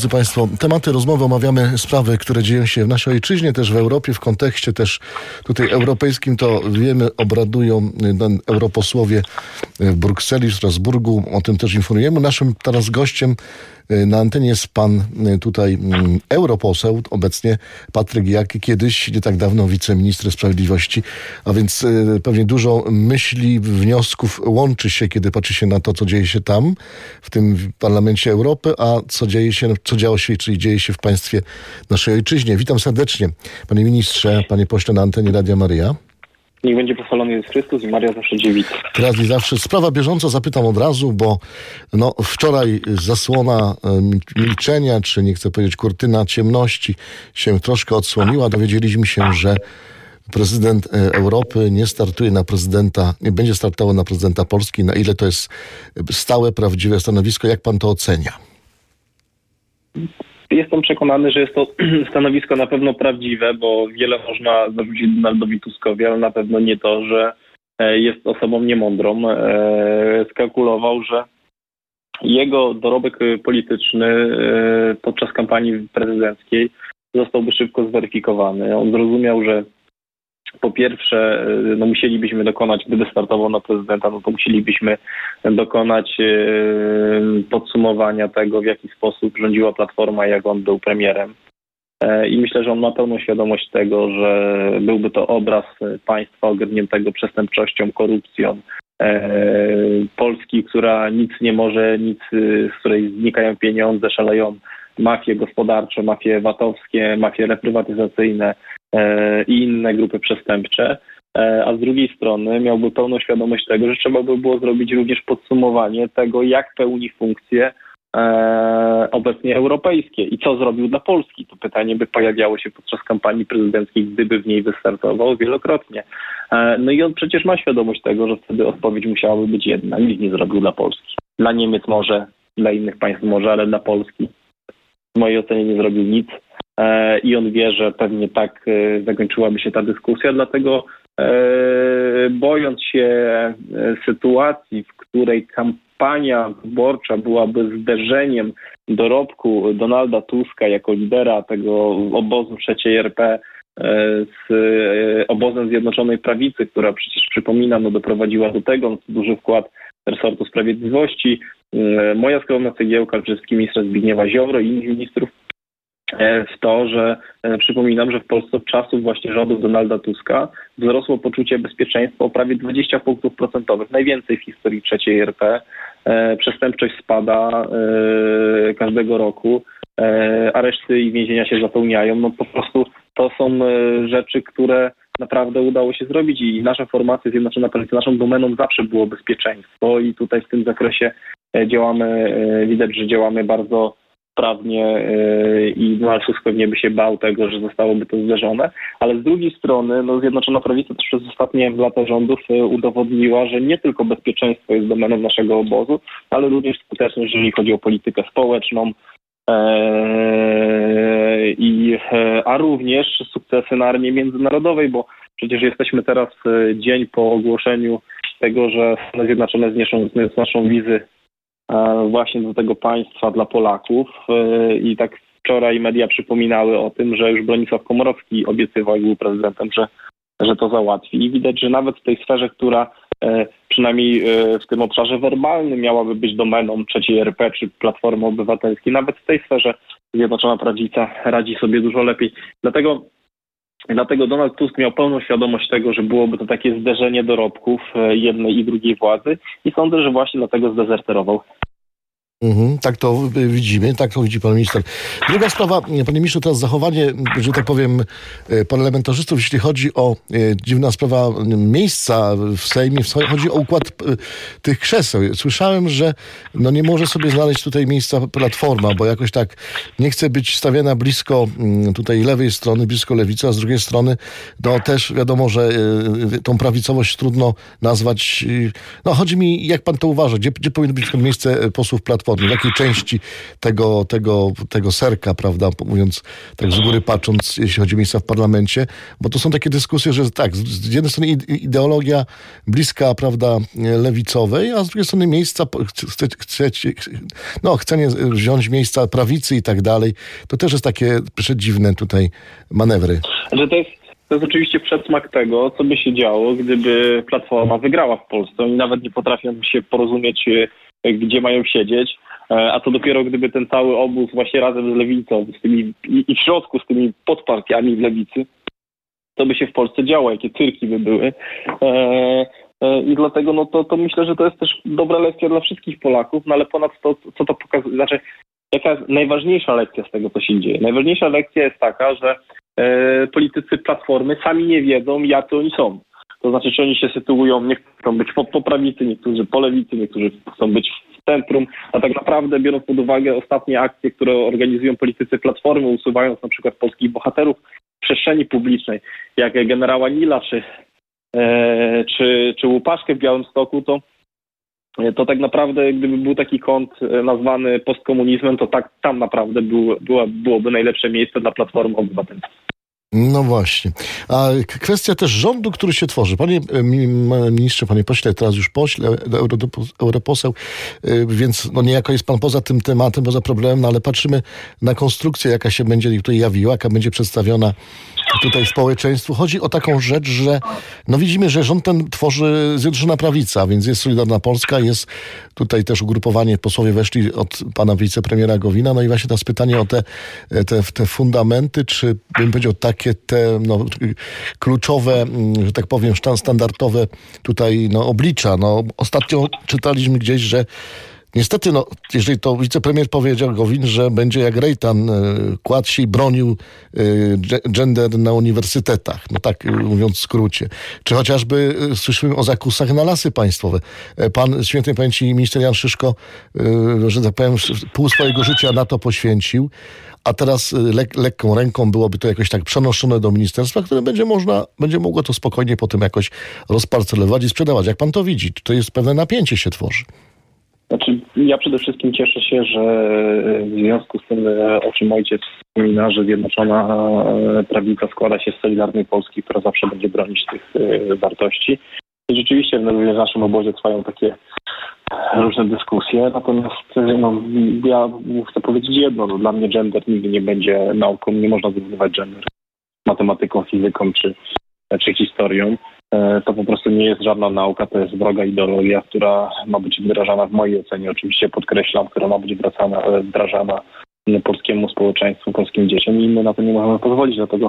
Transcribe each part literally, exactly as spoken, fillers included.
Drodzy Państwo, tematy rozmowy, omawiamy sprawy, które dzieją się w naszej ojczyźnie, też w Europie, w kontekście też tutaj europejskim, to wiemy, obradują europosłowie w Brukseli, w Strasburgu, o tym też informujemy. Naszym teraz gościem na antenie jest pan tutaj europoseł, obecnie Patryk Jaki, kiedyś, nie tak dawno, wiceminister sprawiedliwości, a więc pewnie dużo myśli, wniosków łączy się, kiedy patrzy się na to, co dzieje się tam, w tym Parlamencie Europy, a co dzieje się, co działo się, czyli dzieje się w państwie naszej ojczyźnie. Witam serdecznie, panie ministrze, panie pośle na antenie Radia Maryja. Niech będzie pochwalony Jezus Chrystus i Maria zawsze dziewica. Teraz i zawsze. Sprawa bieżąca, zapytam od razu, bo no, wczoraj zasłona milczenia, czy nie chcę powiedzieć kurtyna ciemności się troszkę odsłoniła. Dowiedzieliśmy się, że prezydent Europy nie startuje na prezydenta, nie będzie startował na prezydenta Polski. Na ile to jest stałe, prawdziwe stanowisko? Jak pan to ocenia? Jestem przekonany, że jest to stanowisko na pewno prawdziwe, bo wiele można zarzucić Donaldowi Tuskowi, ale na pewno nie to, że jest osobą niemądrą. Skalkulował, że jego dorobek polityczny podczas kampanii prezydenckiej zostałby szybko zweryfikowany. On zrozumiał, że po pierwsze, no musielibyśmy dokonać, gdyby startował na prezydenta, no to musielibyśmy dokonać podsumowania tego, w jaki sposób rządziła Platforma, jak on był premierem. I myślę, że on ma pełną świadomość tego, że byłby to obraz państwa ogarniętego przestępczością, korupcją, Polski, która nic nie może, nic, z której znikają pieniądze, szaleją mafie gospodarcze, mafie VAT-owskie, mafie reprywatyzacyjne i inne grupy przestępcze, a z drugiej strony miałby pełną świadomość tego, że trzeba by było zrobić również podsumowanie tego, jak pełni funkcje obecnie europejskie i co zrobił dla Polski. To pytanie by pojawiało się podczas kampanii prezydenckiej, gdyby w niej wystartował wielokrotnie. No i on przecież ma świadomość tego, że wtedy odpowiedź musiałaby być jedna. Nic nie zrobił dla Polski. Dla Niemiec może, dla innych państw może, ale dla Polski w mojej ocenie nie zrobił nic. I on wie, że pewnie tak zakończyłaby się ta dyskusja, dlatego bojąc się sytuacji, w której kampania wyborcza byłaby zderzeniem dorobku Donalda Tuska jako lidera tego obozu trzeciej R P z obozem Zjednoczonej Prawicy, która przecież, przypominam, no, doprowadziła do tego no, duży wkład resortu sprawiedliwości, moja skromna cegiełka, przede wszystkim ministra Zbigniewa Ziobro i innych ministrów, w to, że przypominam, że w Polsce od czasów właśnie rządów Donalda Tuska wzrosło poczucie bezpieczeństwa o prawie dwadzieścia punktów procentowych, najwięcej w historii trzeciej R P. Przestępczość spada każdego roku, areszty i więzienia się zapełniają. No po prostu to są rzeczy, które naprawdę udało się zrobić i nasza formacja Zjednoczona Prawica, naszą domeną zawsze było bezpieczeństwo i tutaj w tym zakresie działamy, widać, że działamy bardzo sprawnie i Donald Tusk pewnie by się bał tego, że zostałoby to zderzone, ale z drugiej strony no, Zjednoczona Prawica też przez ostatnie lata rządów udowodniła, że nie tylko bezpieczeństwo jest domeną naszego obozu, ale również skuteczność, jeżeli chodzi o politykę społeczną, i, a również sukcesy na armii międzynarodowej, bo przecież jesteśmy teraz dzień po ogłoszeniu tego, że Stany Zjednoczone zniszczą, znoszą wizy właśnie do tego państwa dla Polaków i tak wczoraj media przypominały o tym, że już Bronisław Komorowski obiecywał, jak był prezydentem, że, że to załatwi i widać, że nawet w tej sferze, która przynajmniej w tym obszarze werbalnym miałaby być domeną trzeciej R P czy Platformy Obywatelskiej, nawet w tej sferze Zjednoczona Prawica radzi sobie dużo lepiej. Dlatego Dlatego Donald Tusk miał pełną świadomość tego, że byłoby to takie zderzenie dorobków jednej i drugiej władzy i sądzę, że właśnie dlatego zdezerterował. Mhm, tak to widzimy, tak to widzi pan minister. Druga sprawa, panie ministrze, teraz zachowanie, że tak powiem, parlamentarzystów, jeśli chodzi o e, dziwna sprawa miejsca w Sejmie, chodzi o układ e, tych krzeseł. Słyszałem, że no nie może sobie znaleźć tutaj miejsca Platforma, bo jakoś tak nie chce być stawiana blisko m, tutaj lewej strony, blisko lewicy, a z drugiej strony no też wiadomo, że e, tą prawicowość trudno nazwać. E, no chodzi mi, jak pan to uważa, gdzie, gdzie powinno być miejsce posłów Platformy? Wschodniej, w jakiej części tego, tego, tego serka, prawda, mówiąc tak z góry patrząc, jeśli chodzi o miejsca w parlamencie, bo to są takie dyskusje, że tak, z jednej strony ideologia bliska, prawda, lewicowej, a z drugiej strony miejsca, chce, chcecie, no, chcenie wziąć miejsca prawicy i tak dalej, to też jest takie przedziwne tutaj manewry. Że to jest To jest oczywiście przedsmak tego, co by się działo, gdyby Platforma wygrała w Polsce. Oni nawet nie potrafią się porozumieć, gdzie mają siedzieć, a to dopiero gdyby ten cały obóz właśnie razem z Lewicą z tymi, i w środku z tymi podpartiami w Lewicy, to by się w Polsce działo, jakie cyrki by były. I dlatego no to, to myślę, że to jest też dobra lekcja dla wszystkich Polaków, no ale ponad to, co to pokazuje, znaczy jaka jest najważniejsza lekcja z tego, co się dzieje? Najważniejsza lekcja jest taka, że e, politycy Platformy sami nie wiedzą, jacy oni są. To znaczy, czy oni się sytuują, nie chcą być po, po prawicy, niektórzy po lewicy, niektórzy chcą być w centrum, a tak naprawdę biorąc pod uwagę ostatnie akcje, które organizują politycy Platformy, usuwając na przykład polskich bohaterów w przestrzeni publicznej, jak generała Nila, czy, e, czy, czy Łupaszkę w Białymstoku, to to tak naprawdę, gdyby był taki kąt nazwany postkomunizmem, to tak tam naprawdę był, było, byłoby najlepsze miejsce dla Platformy Obywatelskiej. No właśnie. A kwestia też rządu, który się tworzy. Panie ministrze, panie pośle, teraz już pośle, europoseł, więc no niejako jest pan poza tym tematem, poza problemem, no ale patrzymy na konstrukcję, jaka się będzie tutaj jawiła, jaka będzie przedstawiona tutaj społeczeństwu. Chodzi o taką rzecz, że no widzimy, że rząd ten tworzy Zjednoczona Prawica, więc jest Solidarna Polska, jest tutaj też ugrupowanie, posłowie weszli od pana wicepremiera Gowina, no i właśnie teraz pytanie o te, te, te fundamenty, czy bym powiedział takie te no, kluczowe, że tak powiem, standardowe tutaj no, oblicza. No, ostatnio czytaliśmy gdzieś, że niestety, no, jeżeli to wicepremier powiedział Gowin, że będzie jak Rejtan, y, kładł się i bronił y, gender na uniwersytetach, no tak y, mówiąc w skrócie. Czy chociażby y, słyszymy o zakusach na Lasy Państwowe. E, pan świętej pamięci minister Jan Szyszko, y, że tak powiem, pół swojego życia na to poświęcił, a teraz y, lek, lekką ręką byłoby to jakoś tak przenoszone do ministerstwa, które będzie można, będzie mogło to spokojnie potem jakoś rozparcelować i sprzedawać. Jak pan to widzi? Czy to jest pewne napięcie się tworzy? Znaczy, ja przede wszystkim cieszę się, że w związku z tym, o czym ojciec wspomina, że Zjednoczona Prawica składa się z Solidarnej Polski, która zawsze będzie bronić tych wartości. I rzeczywiście w naszym obozie trwają takie różne dyskusje, natomiast no, ja chcę powiedzieć jedno, no, dla mnie gender nigdy nie będzie nauką, nie można zrównać gender matematyką, fizyką czy, czy historią. To po prostu nie jest żadna nauka, to jest wroga ideologia, która ma być wdrażana w mojej ocenie, oczywiście podkreślam, która ma być wracana, wdrażana polskiemu społeczeństwu, polskim dzieciom i my na to nie możemy pozwolić, dlatego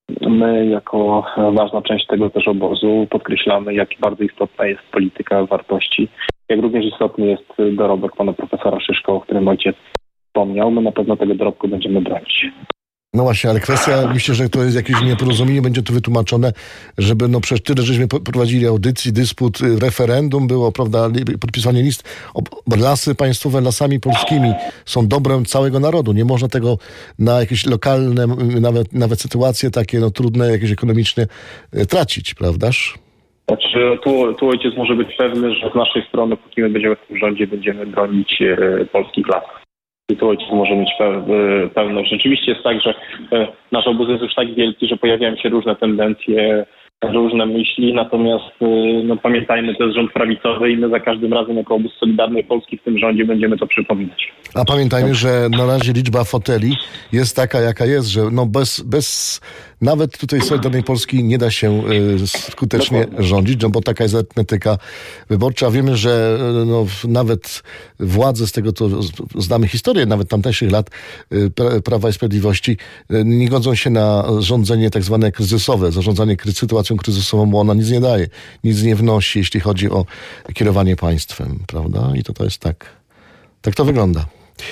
my jako ważna część tego też obozu podkreślamy, jak bardzo istotna jest polityka wartości, jak również istotny jest dorobek pana profesora Szyszko, o którym ojciec wspomniał, my na pewno tego dorobku będziemy bronić. No właśnie, ale kwestia, myślę, że to jest jakieś nieporozumienie, będzie to wytłumaczone, żeby, no przecież tyle, żeśmy prowadzili audycji, dysput, referendum było, prawda, podpisanie list. Lasy państwowe lasami polskimi są dobrem całego narodu. Nie można tego na jakieś lokalne, nawet, nawet sytuacje takie, no trudne, jakieś ekonomiczne tracić, prawdaż? Znaczy, tu, tu ojciec może być pewny, że z naszej strony, póki my będziemy w tym rządzie, będziemy bronić e, polskich lasów. I tu ojciec może mieć pewność. Rzeczywiście jest tak, że nasz obóz jest już tak wielki, że pojawiają się różne tendencje, różne myśli, natomiast no, pamiętajmy, to jest rząd prawicowy i my za każdym razem jako obóz Solidarnej Polski w tym rządzie będziemy to przypominać. A pamiętajmy, że na razie liczba foteli jest taka, jaka jest, że no bez, bez nawet tutaj Solidarnej Polski nie da się y, skutecznie Dokładnie. rządzić, no bo taka jest arytmetyka wyborcza. Wiemy, że no, nawet władze, z tego to znamy historię nawet tamtejszych lat y, Prawa i Sprawiedliwości, y, nie godzą się na rządzenie tak zwane kryzysowe, zarządzanie kry- sytuacją kryzysową, bo ona nic nie daje, nic nie wnosi, jeśli chodzi o kierowanie państwem, prawda? I to, to jest tak, tak to wygląda.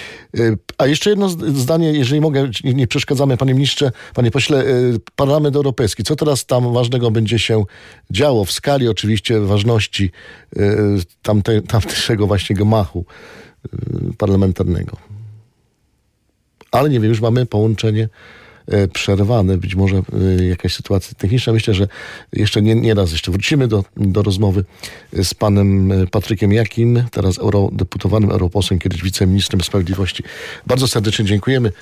A jeszcze jedno zdanie, jeżeli mogę, nie przeszkadzamy, panie ministrze, panie pośle, Parlament Europejski. Co teraz tam ważnego będzie się działo w skali oczywiście ważności tamte, tamtejszego właśnie gmachu parlamentarnego? Ale nie wiem, już mamy połączenie przerwane, być może jakaś sytuacja techniczna. Myślę, że jeszcze nie, nie raz jeszcze wrócimy do, do rozmowy z panem Patrykiem Jakim, teraz eurodeputowanym, europosłem, kiedyś wiceministrem sprawiedliwości. Bardzo serdecznie dziękujemy.